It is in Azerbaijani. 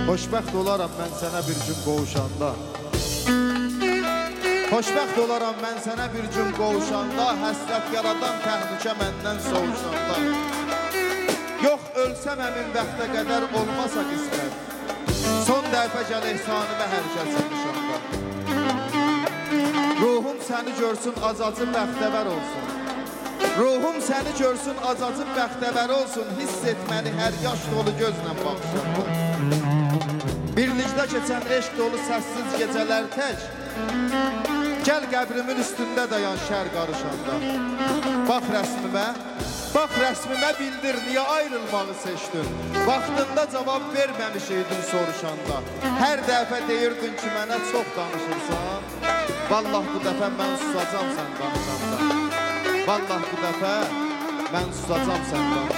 Xoşbəxt olaram mən sənə bir gün qovuşanda. Xoşbəxt olaram mən sənə bir gün qovuşanda, həsrət yaradan təhlükə məndən soğuşanda. Yox ölsəm əmin bəxtə qədər olmasa qismət, son dəfə gəl ehsanımə hər kəs yapışanda. Ruhum səni görsün azacı bəxtəvər olsun. Ruhum səni görsün azacı bəxtəvər olsun, hiss etməni hər yaş dolu gözlə baxışanda. Birlikdə keçən eşq dolu səssiz gecələr tək, gəl qəbrimin üstündə dayan şər qarışanda. Bax rəsmimə bildir, niyə ayrılmağı seçdin? Vaxtında cavab verməmişiydin soruşanda. Hər dəfə deyirdin ki, mənə çox danışırsan. Vallah bu dəfə mən susacam sən danışanda. Vallah bu dəfə mən susacam sən danışanda.